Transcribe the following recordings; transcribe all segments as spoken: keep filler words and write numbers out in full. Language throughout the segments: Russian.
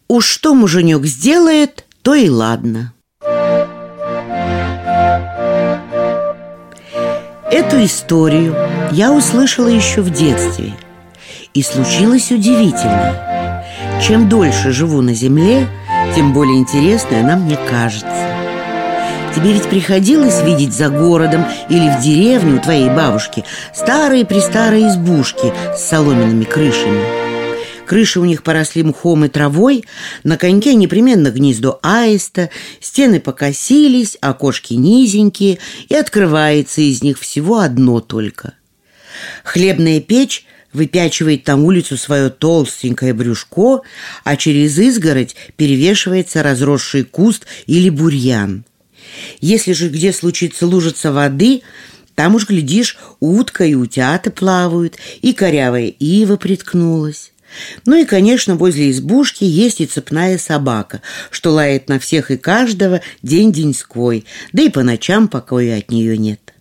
Уж что муженек сделает, то и ладно. Эту историю я услышала еще в детстве. И случилось удивительное. Чем дольше живу на земле, тем более интересной она мне кажется. Тебе ведь приходилось видеть за городом или в деревне у твоей бабушки старые-престарые избушки с соломенными крышами. Крыши у них поросли мхом и травой, на коньке непременно гнездо аиста, стены покосились, окошки низенькие, и открывается из них всего одно только. Хлебная печь выпячивает на улицу свое толстенькое брюшко, а через изгородь перевешивается разросший куст или бурьян. Если же где случится лужица воды, там уж, глядишь, утка и утята плавают, и корявая ива приткнулась. Ну и, конечно, возле избушки есть и цепная собака, что лает на всех и каждого день-деньской, да и по ночам покоя от нее нет.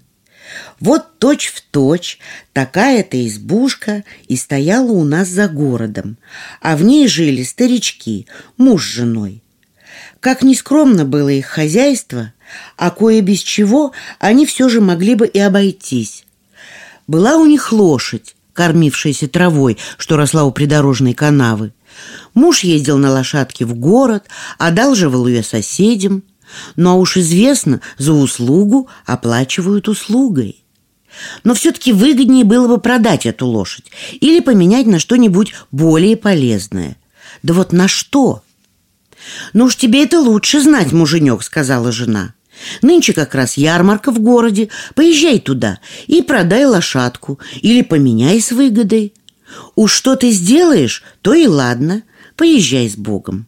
Вот точь-в-точь такая-то избушка и стояла у нас за городом, а в ней жили старички, муж с женой. Как ни скромно было их хозяйство, а кое без чего они все же могли бы и обойтись. Была у них лошадь, кормившаяся травой, что росла у придорожной канавы. Муж ездил на лошадке в город, одалживал ее соседям. Ну а уж известно, за услугу оплачивают услугой. Но все-таки выгоднее было бы продать эту лошадь или поменять на что-нибудь более полезное. Да вот на что? «Ну уж тебе это лучше знать, муженек», — сказала жена. «Нынче как раз ярмарка в городе. Поезжай туда и продай лошадку или поменяй с выгодой. Уж что ты сделаешь, то и ладно. Поезжай с Богом».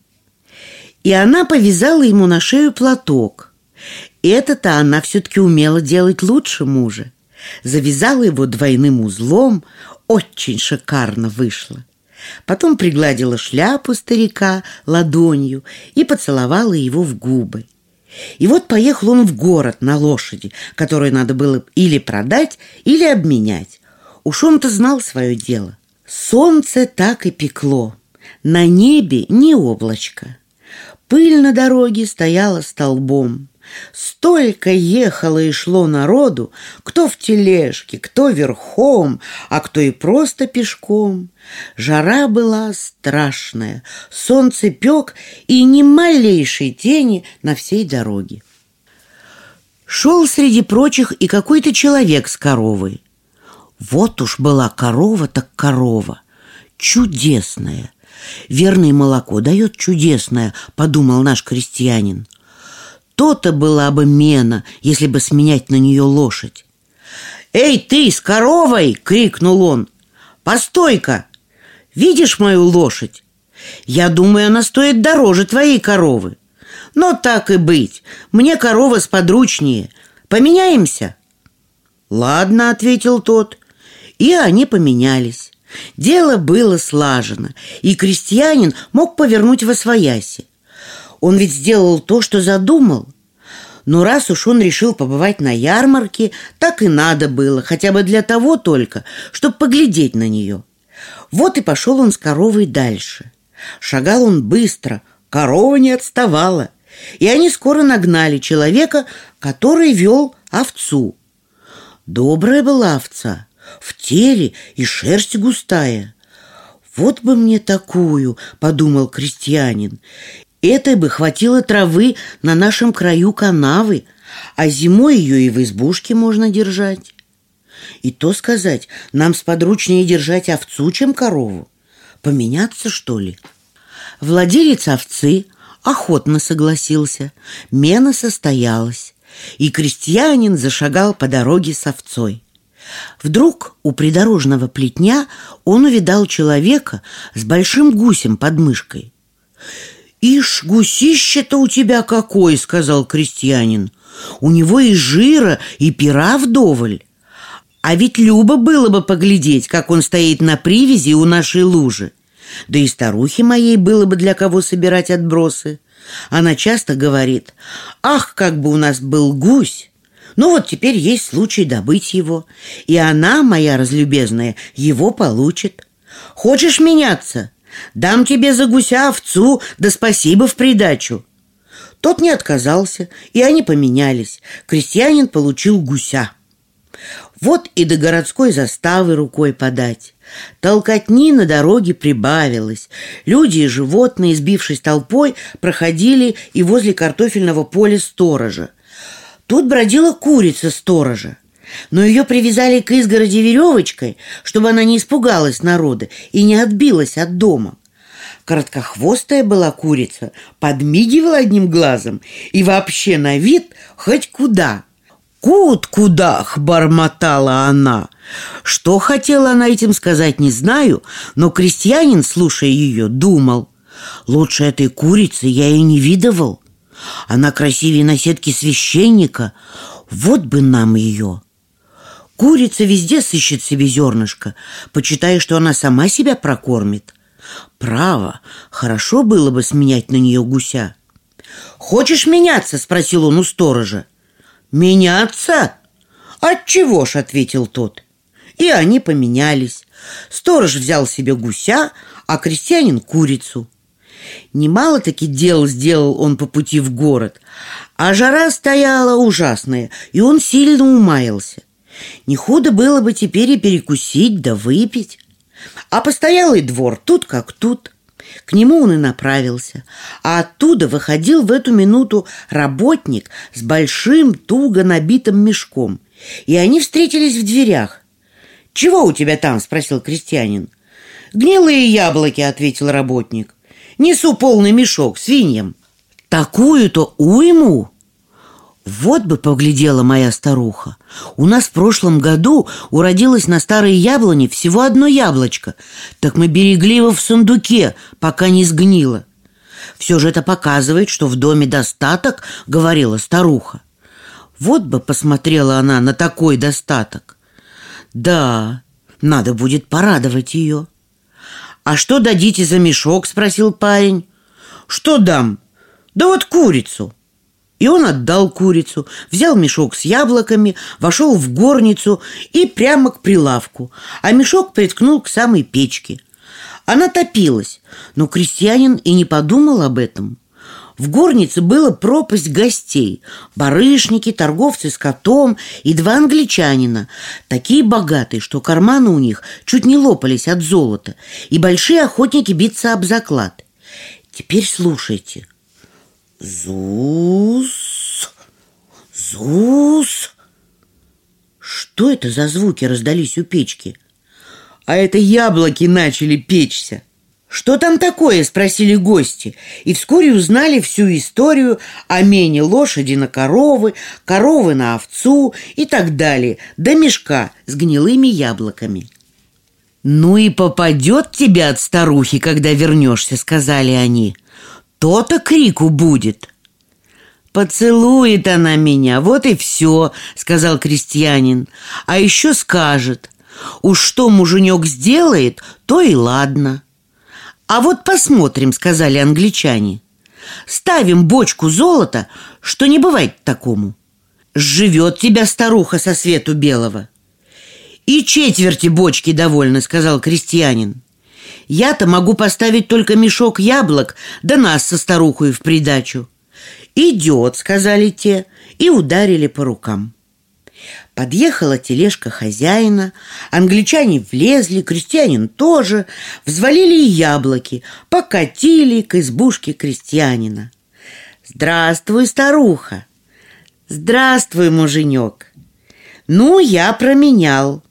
И она повязала ему на шею платок. Это-то она все-таки умела делать лучше мужа. Завязала его двойным узлом, очень шикарно вышло. Потом пригладила шляпу старика ладонью и поцеловала его в губы. И вот поехал он в город на лошади, которую надо было или продать, или обменять. Уж он-то знал свое дело. Солнце так и пекло, на небе ни облачка. Пыль на дороге стояла столбом. Столько ехало и шло народу, кто в тележке, кто верхом, а кто и просто пешком. Жара была страшная, солнце пек, и ни малейшей тени на всей дороге. Шел среди прочих и какой-то человек с коровой. Вот уж была корова так корова, чудесная. Верно, и молоко дает чудесное, подумал наш крестьянин. То-то была бы мена, если бы сменять на нее лошадь. «Эй, ты с коровой!» — крикнул он. «Постой-ка! Видишь мою лошадь? Я думаю, она стоит дороже твоей коровы. Но так и быть, мне корова сподручнее. Поменяемся?» «Ладно», — ответил тот. И они поменялись. Дело было слажено, и крестьянин мог повернуть восвояси. Он ведь сделал то, что задумал. Но раз уж он решил побывать на ярмарке, так и надо было, хотя бы для того только, чтобы поглядеть на нее. Вот и пошел он с коровой дальше. Шагал он быстро, корова не отставала, и они скоро нагнали человека, который вел овцу. Добрая была овца, в теле и шерсть густая. «Вот бы мне такую», — подумал крестьянин. «Этой бы хватило травы на нашем краю канавы, а зимой ее и в избушке можно держать». И то сказать, нам сподручнее держать овцу, чем корову. Поменяться, что ли? Владелец овцы охотно согласился. Мена состоялась, и крестьянин зашагал по дороге с овцой. Вдруг у придорожного плетня он увидал человека с большим гусем под мышкой. «Ишь, гусище-то у тебя какой!» — сказал крестьянин. «У него и жира, и пера вдоволь. А ведь любо было бы поглядеть, как он стоит на привязи у нашей лужи. Да и старухе моей было бы для кого собирать отбросы. Она часто говорит: ах, как бы у нас был гусь! Ну вот теперь есть случай добыть его, и она, моя разлюбезная, его получит. Хочешь меняться? Дам тебе за гуся овцу, да спасибо в придачу». Тот не отказался, и они поменялись. Крестьянин получил гуся. Вот и до городской заставы рукой подать. Толкотни на дороге прибавилось. Люди и животные, сбившись толпой, проходили и возле картофельного поля сторожа. Тут бродила курица сторожа, но ее привязали к изгороди веревочкой, чтобы она не испугалась народа и не отбилась от дома. Короткохвостая была курица, подмигивала одним глазом и вообще на вид хоть куда. «Кут-кудах!» — бормотала она. Что хотела она этим сказать, не знаю, но крестьянин, слушая ее, думал: лучше этой курицы я и не видывал. Она красивее наседки священника. Вот бы нам ее. Курица везде сыщет себе зернышко, почитая, что она сама себя прокормит. Право, хорошо было бы сменять на нее гуся. «Хочешь меняться?» — спросил он у сторожа. «Меняться? Отчего ж?» — ответил тот. И они поменялись. Сторож взял себе гуся, а крестьянин — курицу. Немало-таки дел сделал он по пути в город, а жара стояла ужасная, и он сильно умаялся. Не худо было бы теперь и перекусить да выпить. А постоялый двор тут как тут. К нему он и направился, а оттуда выходил в эту минуту работник с большим туго набитым мешком, и они встретились в дверях. «Чего у тебя там?» — спросил крестьянин. «Гнилые яблоки», — ответил работник. «Несу полный мешок свиньям». «Такую-то уйму?» Вот бы поглядела моя старуха. У нас в прошлом году уродилось на старой яблоне всего одно яблочко. Так мы берегли его в сундуке, пока не сгнило. Все же это показывает, что в доме достаток, говорила старуха. Вот бы посмотрела она на такой достаток. Да, надо будет порадовать ее. «А что дадите за мешок?» — спросил парень. «Что дам? Да вот курицу». И он отдал курицу, взял мешок с яблоками, вошел в горницу и прямо к прилавку, а мешок приткнул к самой печке. Она топилась, но крестьянин и не подумал об этом. В горнице была пропасть гостей: барышники, торговцы скотом и два англичанина, такие богатые, что карманы у них чуть не лопались от золота, и большие охотники биться об заклад. Теперь слушайте. Зус, зус. Что это за звуки раздались у печки? А это яблоки начали печься. «Что там такое?» — спросили гости, и вскоре узнали всю историю о мене лошади на коровы, коровы на овцу и так далее, до мешка с гнилыми яблоками. «Ну и попадет тебе от старухи, когда вернешься», — сказали они. «То-то крику будет». «Поцелует она меня, вот и все», — сказал крестьянин. «А еще скажет: уж что муженек сделает, то и ладно». «А вот посмотрим», — сказали англичане. «Ставим бочку золота, что не бывает такому. Сживет тебя старуха со свету белого». «И четверти бочки довольно», — сказал крестьянин. «Я-то могу поставить только мешок яблок, да нас со старухой в придачу». «Идет», — сказали те, и ударили по рукам. Подъехала тележка хозяина, англичане влезли, крестьянин тоже, взвалили яблоки, покатили к избушке крестьянина. «Здравствуй, старуха!» «Здравствуй, муженек!» «Ну, я променял».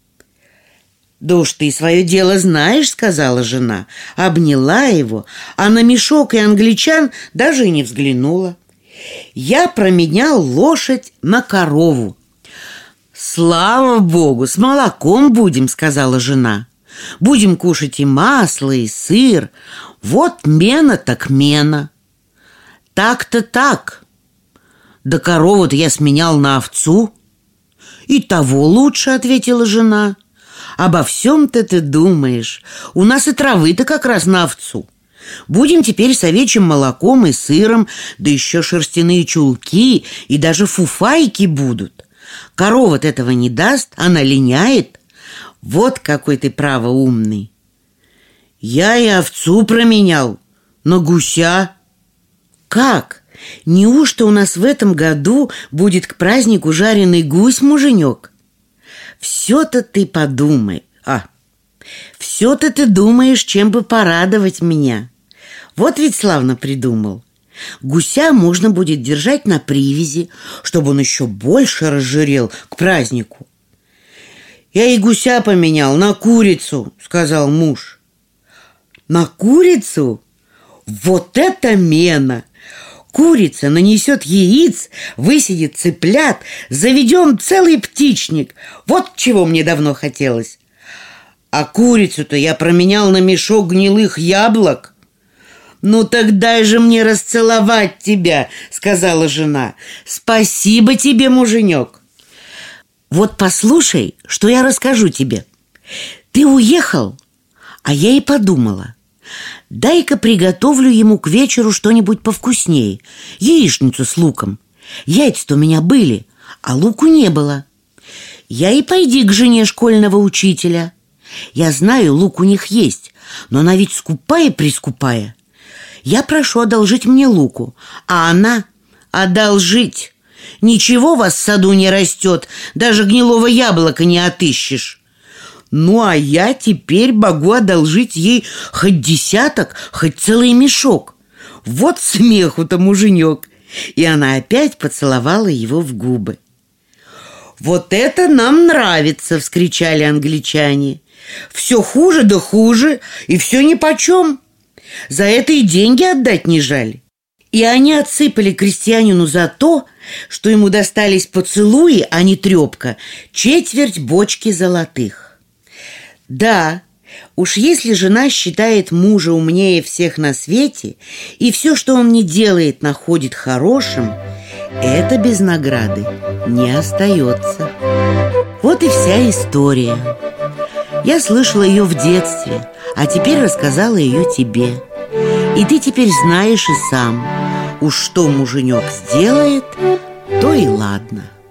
«Да уж ты свое дело знаешь», — сказала жена, обняла его, а на мешок и англичан даже и не взглянула. «Я променял лошадь на корову». «Слава Богу, с молоком будем», — сказала жена. «Будем кушать и масло, и сыр. Вот мена так мена». «Так-то так. Да корову-то я сменял на овцу». «И того лучше», — ответила жена. «Обо всем-то ты думаешь. У нас и травы-то как раз на овцу. Будем теперь с овечьим молоком и сыром, да еще шерстяные чулки и даже фуфайки будут. Корова-то этого не даст, она линяет. Вот какой ты право умный». Я и овцу променял на гуся. Как? Неужто у нас в этом году будет к празднику жареный гусь, муженек? Все-то ты подумай. А, все-то ты думаешь, чем бы порадовать меня. Вот ведь славно придумал. Гуся можно будет держать на привязи, чтобы он еще больше разжирел к празднику. Я и гуся поменял на курицу, сказал муж. На курицу? Вот это мена! Курица нанесет яиц, высидит цыплят, заведем целый птичник. Вот чего мне давно хотелось. А курицу-то я променял на мешок гнилых яблок. «Ну так дай же мне расцеловать тебя», — сказала жена. «Спасибо тебе, муженек». Вот послушай, что я расскажу тебе. Ты уехал, а я и подумала. Дай-ка приготовлю ему к вечеру что-нибудь повкуснее. Яичницу с луком. Яйца-то у меня были, а луку не было. Я и пойди к жене школьного учителя. Я знаю, лук у них есть, но она ведь скупая-прискупая. Я прошу одолжить мне луку, а она одолжить. Ничего у вас в саду не растет, даже гнилого яблока не отыщешь. Ну, а я теперь могу одолжить ей хоть десяток, хоть целый мешок. Вот смеху-то, муженек. И она опять поцеловала его в губы. «Вот это нам нравится!» — вскричали англичане. «Все хуже да хуже, и все нипочем. За это и деньги отдать не жаль». И они отсыпали крестьянину за то, что ему достались поцелуи, а не трепка, четверть бочки золотых. Да, уж если жена считает мужа умнее всех на свете и все, что он не делает, находит хорошим, это без награды не остается. Вот и вся история. Я слышала ее в детстве, а теперь рассказала ее тебе. И ты теперь знаешь и сам, уж что муженек сделает, то и ладно.